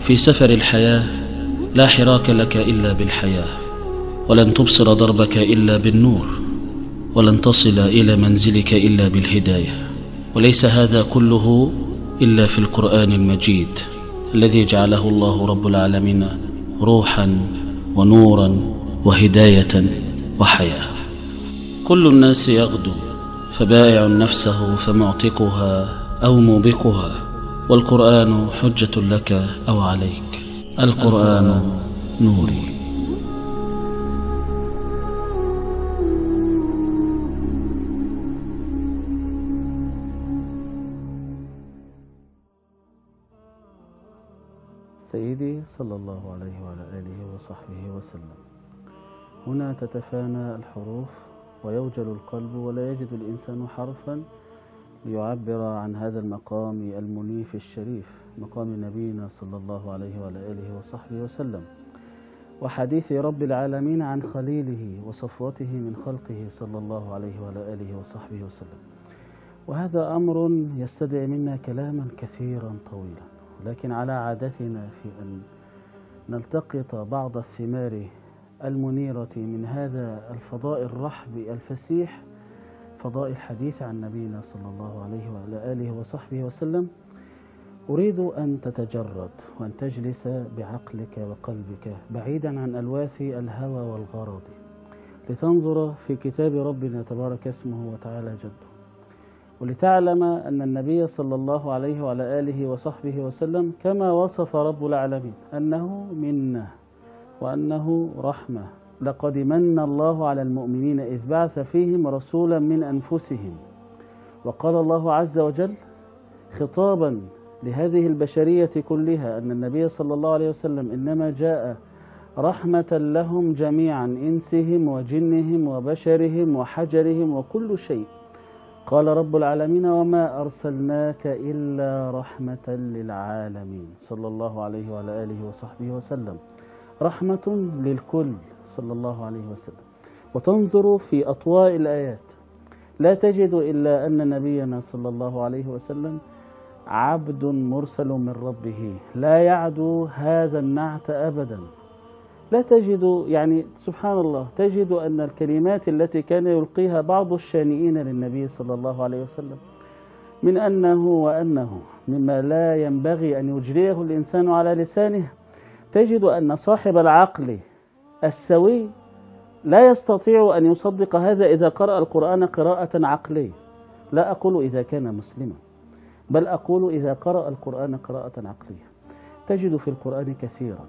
في سفر الحياة لا حراك لك إلا بالحياة، ولن تبصر دربك إلا بالنور، ولن تصل إلى منزلك إلا بالهداية. وليس هذا كله إلا في القرآن المجيد الذي جعله الله رب العالمين روحا ونورا وهداية وحياة. كل الناس يغدو فبائع نفسه فمعتقها أو موبقها، والقرآن حجة لك أو عليك. القرآن نوري. سيدي صلى الله عليه وعلى آله وصحبه وسلم. هنا تتفانى الحروف ويوجل القلب، ولا يجد الإنسان حرفا ليعبر عن هذا المقام المنيف الشريف، مقام نبينا صلى الله عليه وعلى آله وصحبه وسلم، وحديث رب العالمين عن خليله وصفوته من خلقه صلى الله عليه وعلى آله وصحبه وسلم. وهذا أمر يستدعي منا كلاما كثيرا طويلا، لكن على عادتنا في أن نلتقط بعض الثمار المنيرة من هذا الفضاء الرحب الفسيح، فضاء الحديث عن نبينا صلى الله عليه وعلى آله وصحبه وسلم. أريد أن تتجرد وأن تجلس بعقلك وقلبك بعيدا عن ألواث الهوى والغرض، لتنظر في كتاب ربنا تبارك اسمه وتعالى جده، ولتعلم أن النبي صلى الله عليه وعلى آله وصحبه وسلم كما وصف رب العالمين أنه منة وأنه رحمة. لقد من الله على المؤمنين إذ بعث فيهم رسولا من أنفسهم. وقال الله عز وجل خطابا لهذه البشرية كلها أن النبي صلى الله عليه وسلم إنما جاء رحمة لهم جميعا، إنسهم وجنهم وبشرهم وحجرهم وكل شيء. قال رب العالمين وما أرسلناك إلا رحمة للعالمين صلى الله عليه وعلى آله وصحبه وسلم، رحمة للكل صلى الله عليه وسلم. وتنظر في أطواء الآيات لا تجد إلا أن نبينا صلى الله عليه وسلم عبد مرسل من ربه، لا يعدو هذا النعت أبدا. لا تجد، يعني سبحان الله، تجد أن الكلمات التي كان يلقيها بعض الشانئين للنبي صلى الله عليه وسلم من أنه وأنه مما لا ينبغي أن يجريه الإنسان على لسانه، تجد أن صاحب العقل السوي لا يستطيع أن يصدق هذا إذا قرأ القرآن قراءة عقلية. لا أقول إذا كان مسلما، بل أقول إذا قرأ القرآن قراءة عقلية. تجد في القرآن كثيرا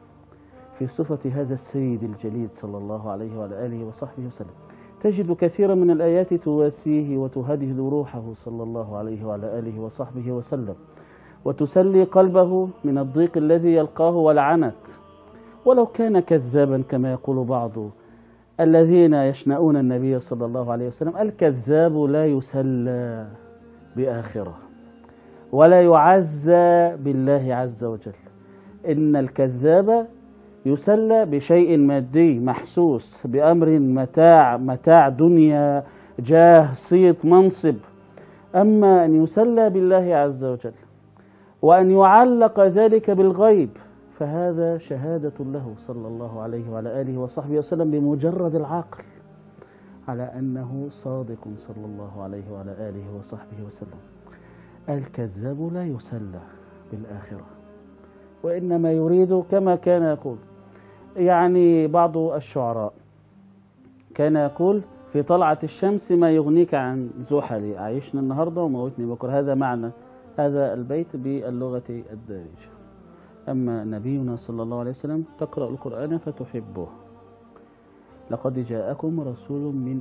في صفة هذا السيد الجليل صلى الله عليه وعلى آله وصحبه وسلم، تجد كثيرا من الآيات تواسيه وتهدهد روحه صلى الله عليه وعلى آله وصحبه وسلم، وتسلي قلبه من الضيق الذي يلقاه والعنت. ولو كان كذابا كما يقول بعض الذين يشنؤون النبي صلى الله عليه وسلم، الكذاب لا يسلى بآخرة ولا يعزى بالله عز وجل. إن الكذاب يسلى بشيء مادي محسوس، بأمر متاع دنيا، جاه، صيت، منصب. أما أن يسلى بالله عز وجل وأن يعلق ذلك بالغيب فهذا شهادة له صلى الله عليه وعلى آله وصحبه وسلم بمجرد العقل على أنه صادق صلى الله عليه وعلى آله وصحبه وسلم. الكذاب لا يسلى بالآخرة، وإنما يريد كما كان يقول، يعني بعض الشعراء كان يقول في طلعة الشمس ما يغنيك عن زحل، عايشنا النهاردة وموتني بكرة. هذا معنى هذا البيت باللغة الدارجة. أما نبينا صلى الله عليه وسلم تقرأ القرآن فتحبه. لقد جاءكم رسول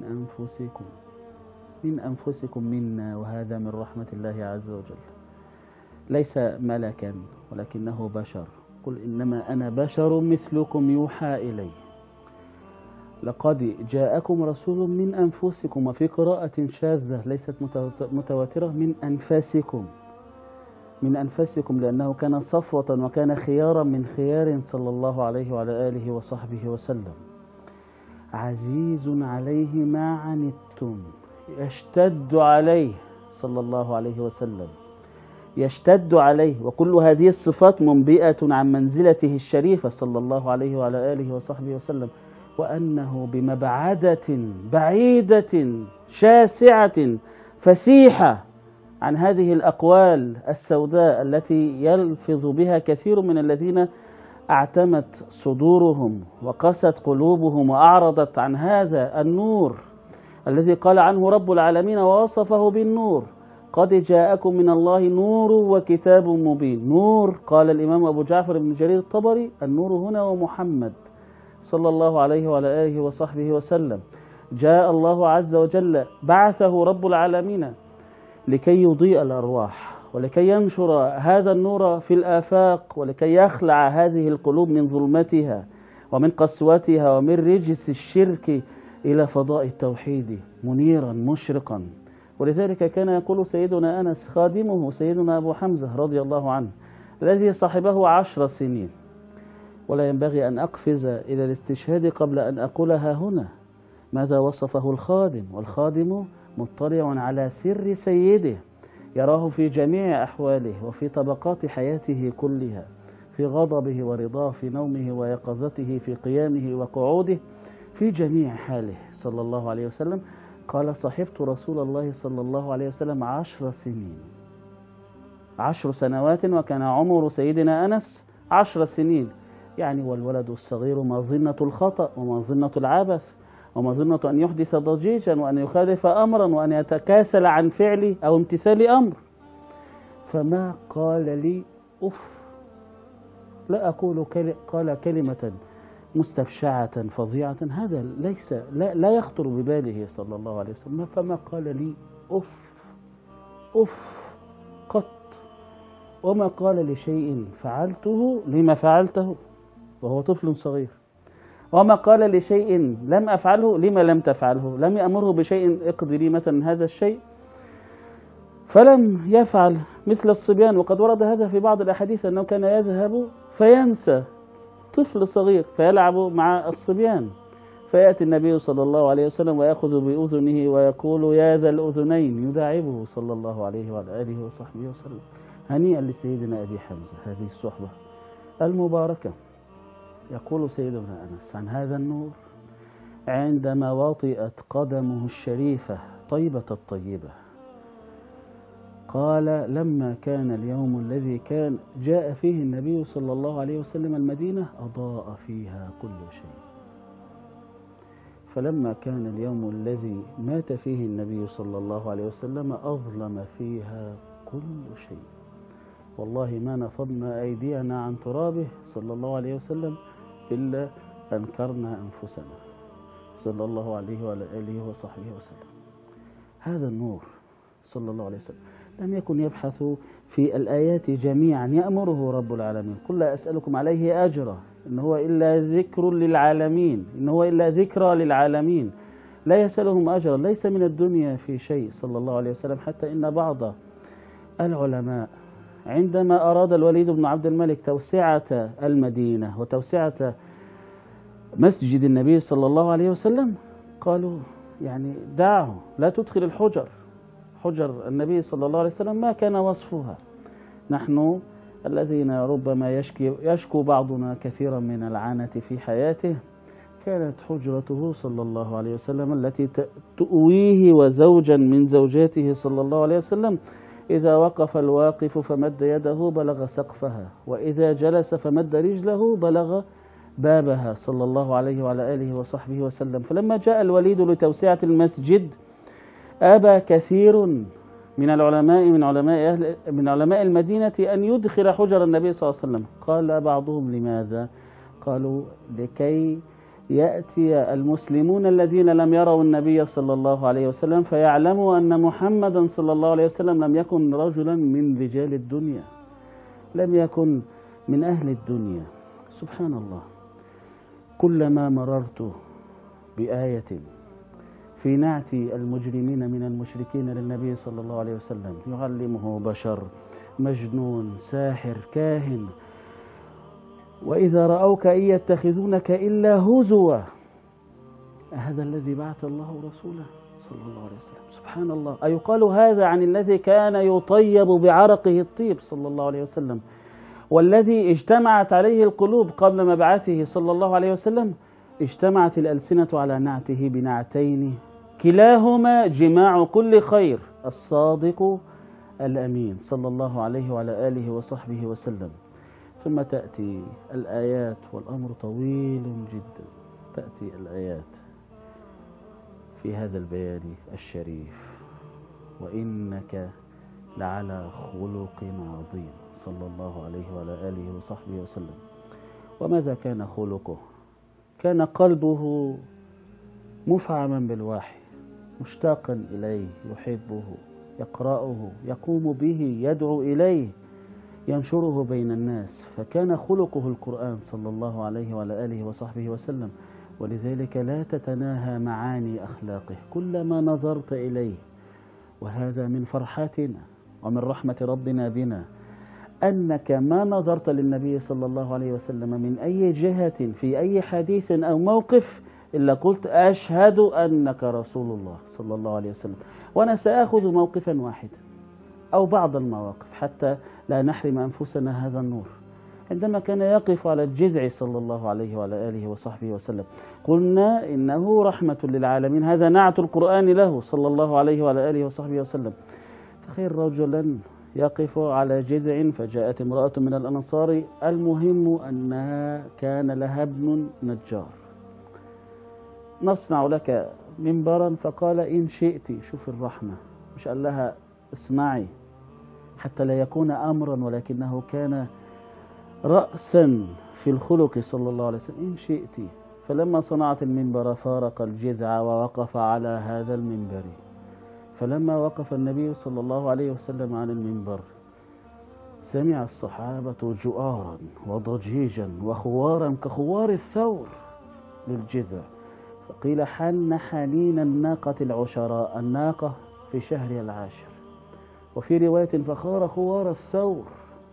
من أنفسكم منا، وهذا من رحمة الله عز وجل. ليس ملكا ولكنه بشر. قل إنما أنا بشر مثلكم يوحى إلي. لقد جاءكم رسول من أنفسكم، وفي قراءة شاذة ليست متواترة من أنفسكم لأنه كان صفوة وكان خيارا من خيار صلى الله عليه وعلى آله وصحبه وسلم. عزيز عليه ما عنتم، يشتد عليه صلى الله عليه وسلم، يشتد عليه، وكل هذه الصفات منبئة عن منزلته الشريفة صلى الله عليه وعلى آله وصحبه وسلم، وأنه بمبعدة بعيدة شاسعة فسيحة عن هذه الأقوال السوداء التي يلفظ بها كثير من الذين أعتمت صدورهم وقست قلوبهم وأعرضت عن هذا النور الذي قال عنه رب العالمين ووصفه بالنور: قد جاءكم من الله نور وكتاب مبين. نور، قال الإمام أبو جعفر بن جرير الطبري: النور هنا ومحمد صلى الله عليه وعلى آله وصحبه وسلم. جاء الله عز وجل، بعثه رب العالمين لكي يضيء الأرواح، ولكي ينشر هذا النور في الآفاق، ولكي يخلع هذه القلوب من ظلمتها ومن قسوتها ومن رجس الشرك إلى فضاء التوحيد منيرا مشرقا. ولذلك كان يقول سيدنا أنس خادمه سيدنا أبو حمزة رضي الله عنه الذي صاحبه 10 سنين، ولا ينبغي أن أقفز إلى الاستشهاد قبل أن أقولها هنا، ماذا وصفه الخادم؟ والخادم مطلع على سر سيده، يراه في جميع أحواله وفي طبقات حياته كلها، في غضبه ورضاه، في نومه ويقظته، في قيامه وقعوده، في جميع حاله صلى الله عليه وسلم. قال: صحبت رسول الله صلى الله عليه وسلم 10 سنين، 10 سنوات، وكان عمر سيدنا أنس 10 سنين، يعني والولد الصغير مظنة الخطأ ومظنة العبث ومظنة أن يحدث ضجيجا وأن يخالف أمرا وأن يتكاسل عن فعل أو امتثال أمر. فما قال لي أف، لا أقول قال كلمة مستفشعة فظيعة، هذا ليس لا يخطر بباله صلى الله عليه وسلم. فما قال لي أف قط، وما قال لشيء فعلته لما فعلته وهو طفل صغير، وما قال لشيء لم أفعله لما لم تفعله، لم يأمره بشيء اقضي لي مثلا هذا الشيء فلم يفعل مثل الصبيان. وقد ورد هذا في بعض الأحاديث أنه كان يذهب فينسى، طفل صغير، فيلعب مع الصبيان، فيأتي النبي صلى الله عليه وسلم ويأخذ بأذنه ويقول: يا ذا الأذنين، يداعبه صلى الله عليه وعلى آله وصحبه وسلم. هنيئا لسيدنا أبي حمزة هذه الصحبة المباركة. يقول سيدنا أنس عن هذا النور: عندما وطئت قدمه الشريفة طيبة الطيبة، قال: لما كان اليوم الذي كان جاء فيه النبي صلى الله عليه وسلم المدينة أضاء فيها كل شيء، فلما كان اليوم الذي مات فيه النبي صلى الله عليه وسلم أظلم فيها كل شيء. والله ما نفضنا أيدينا عن ترابه صلى الله عليه وسلم إلا أنكرنا أنفسنا صلى الله عليه وعلى آله وصحبه وسلم. هذا النور صلى الله عليه وسلم لم يكن يبحث في الآيات جميعا يأمره رب العالمين: قل لا أسألكم عليه أجرا إن هو إلا ذكر للعالمين، إن هو إلا ذكرى للعالمين، لا يسألهم أجرا، ليس من الدنيا في شيء صلى الله عليه وسلم. حتى إن بعض العلماء عندما أراد الوليد بن عبد الملك توسعة المدينة وتوسعة مسجد النبي صلى الله عليه وسلم قالوا: يعني دعه، لا تدخل الحجر، حجر النبي صلى الله عليه وسلم ما كان وصفها. نحن الذين ربما يشكو بعضنا كثيرا من العنة في حياته، كانت حجرته صلى الله عليه وسلم التي تؤويه وزوجا من زوجاته صلى الله عليه وسلم إذا وقف الواقف فمد يده بلغ سقفها، وإذا جلس فمد رجله بلغ بابها صلى الله عليه وعلى آله وصحبه وسلم. فلما جاء الوليد لتوسعة المسجد أبى كثير من العلماء من علماء المدينة أن يدخل حجر النبي صلى الله عليه وسلم. قال بعضهم: لماذا؟ قالوا: لكي يأتي المسلمون الذين لم يروا النبي صلى الله عليه وسلم فيعلموا أن محمدا صلى الله عليه وسلم لم يكن رجلا من رجال الدنيا، لم يكن من أهل الدنيا. سبحان الله، كلما مررت بآية في نعت المجرمين من المشركين للنبي صلى الله عليه وسلم، يعلمه بشر، مجنون، ساحر، كاهن، وإذا رأوك إن يتخذونك إلا هزوا، هذا الذي بعث الله رسوله صلى الله عليه وسلم. سبحان الله، أيقال هذا عن الذي كان يطيب بعرقه الطيب صلى الله عليه وسلم، والذي اجتمعت عليه القلوب قبل مبعثه صلى الله عليه وسلم؟ اجتمعت الألسنة على نعته بنعتين كلاهما جماع كل خير، الصادق الأمين صلى الله عليه وعلى آله وصحبه وسلم. ثم تأتي الآيات، والأمر طويل جدا. تأتي الآيات في هذا البيان الشريف: وإنك لعلى خلق عظيم صلى الله عليه وعلى آله وصحبه وسلم. وماذا كان خلقه؟ كان قلبه مفعما بالوحي، مشتاقا إليه، يحبه، يقرأه، يقوم به، يدعو إليه، ينشره بين الناس. فكان خلقه القرآن صلى الله عليه وعلى آله وصحبه وسلم. ولذلك لا تتناهى معاني أخلاقه كلما نظرت إليه. وهذا من فرحتنا ومن رحمة ربنا بنا، أنك ما نظرت للنبي صلى الله عليه وسلم من أي جهة في أي حديث أو موقف إلا قلت أشهد أنك رسول الله صلى الله عليه وسلم. وأنا سأخذ موقفا واحدا أو بعض المواقف حتى لا نحرم أنفسنا هذا النور. عندما كان يقف على الجذع صلى الله عليه وعلى آله وصحبه وسلم، قلنا إنه رحمة للعالمين، هذا نعت القرآن له صلى الله عليه وعلى آله وصحبه وسلم. تخيل رجلا يقف على جذع فجاءت امرأة من الأنصار، المهم أنها كان لها ابن نجار، نصنع لك منبرا، فقال إن شئت. شوف الرحمة، مش قال لها اصنعي حتى لا يكون أمرا، ولكنه كان رأسا في الخلق صلى الله عليه وسلم. إن شئت. فلما صنعت المنبر فارق الجذع ووقف على هذا المنبر. فلما وقف النبي صلى الله عليه وسلم على المنبر سمع الصحابة جؤارا وضجيجا وخوارا كخوار الثور للجذع. فقيل حن حنين الناقة العشراء، الناقة في شهرها العاشر، وفي رواية فخار خوار الثور.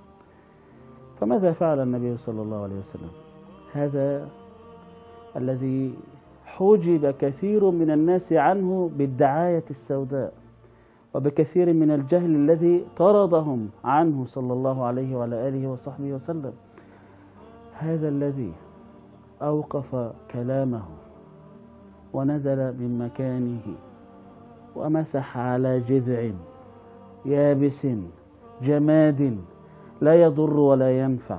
فماذا فعل النبي صلى الله عليه وسلم؟ هذا الذي حجب كثير من الناس عنه بالدعاية السوداء، وبكثير من الجهل الذي طردهم عنه صلى الله عليه وعلى آله وصحبه وسلم. هذا الذي أوقف كلامه ونزل من مكانه ومسح على جذع يابس جماد لا يضر ولا ينفع،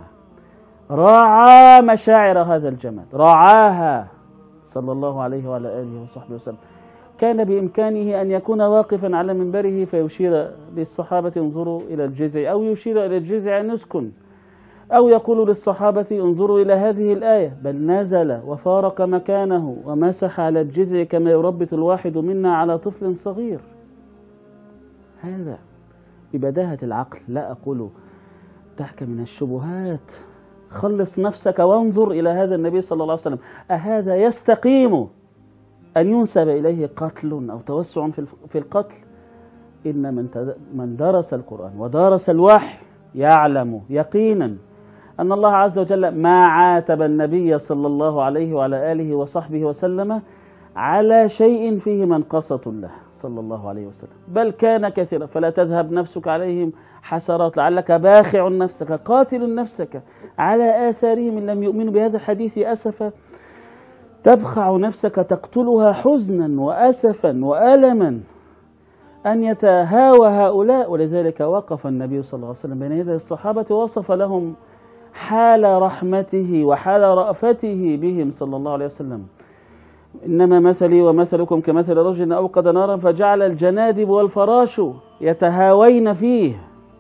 راعى مشاعر هذا الجماد، راعاها صلى الله عليه وعلى آله وصحبه وسلم. كان بإمكانه أن يكون واقفا على منبره فيشير للصحابة انظروا إلى الجذع، أو يشير إلى الجذع أن يسكن، أو يقول للصحابة انظروا إلى هذه الآية، بل نزل وفارق مكانه ومسح على الجذع كما يربط الواحد منا على طفل صغير. هذا ببداهة العقل، لا أقول تحك من الشبهات. خلص نفسك وانظر إلى هذا النبي صلى الله عليه وسلم. أهذا يستقيم أن ينسب إليه قتل أو توسع في القتل؟ إن من درس القرآن ودرس الوحي يعلم يقينا أن الله عز وجل ما عاتب النبي صلى الله عليه وعلى آله وصحبه وسلم على شيء فيه منقصة له صلى الله عليه وسلم، بل كان كثيرا. فلا تذهب نفسك عليهم حسرات، لعلك باخع نفسك قاتل نفسك على آثارهم إن لم يؤمنوا بهذا الحديث أسفا. تبخع نفسك تقتلها حزنا وأسفا وألما أن يتهاوى هؤلاء. ولذلك وقف النبي صلى الله عليه وسلم بين يدي الصحابة ووصف لهم حال رحمته وحال رأفته بهم صلى الله عليه وسلم. إنما مثلي ومثلكم كمثل رجل أوقد نارا فجعل الجنادب والفراش يتهاوين فيه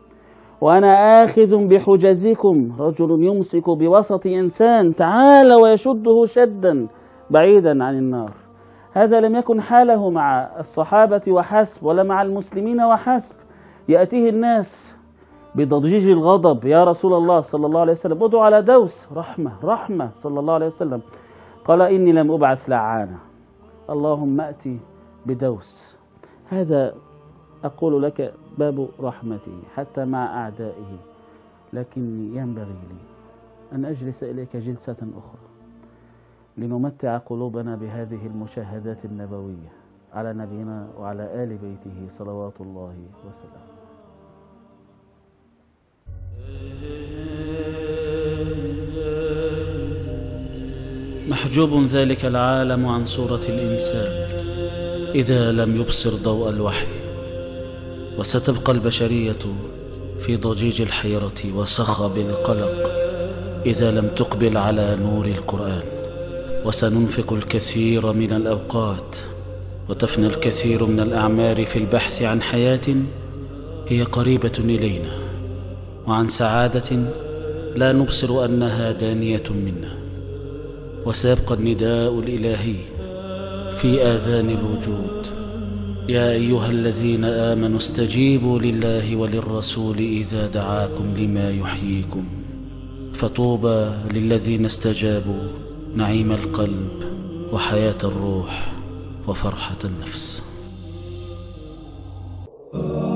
وأنا آخذ بحجزكم. رجل يمسك بوسط إنسان تعالى ويشده شدا بعيدا عن النار. هذا لم يكن حاله مع الصحابة وحسب، ولا مع المسلمين وحسب. يأتيه الناس بضجيج الغضب، يا رسول الله صلى الله عليه وسلم ادعو على دوس. رحمة صلى الله عليه وسلم. قال إني لم أبعث لعانا، اللهم أتي بدوس. هذا أقول لك باب رحمته حتى مع أعدائه. لكني ينبغي لي أن أجلس إليك جلسة أخرى لنمتع قلوبنا بهذه المشاهدات النبوية على نبينا وعلى آل بيته صلوات الله وسلامه. محجوب ذلك العالم عن صورة الإنسان إذا لم يبصر ضوء الوحي، وستبقى البشرية في ضجيج الحيرة وصخب القلق إذا لم تقبل على نور القرآن. وسننفق الكثير من الأوقات وتفنى الكثير من الأعمار في البحث عن حياة هي قريبة إلينا، وعن سعادة لا نبصر أنها دانية منا. وسيبقى النداء الإلهي في آذان الوجود: يا أيها الذين آمنوا استجيبوا لله وللرسول إذا دعاكم لما يحييكم. فطوبى للذين استجابوا نعيم القلب وحياة الروح وفرحة النفس.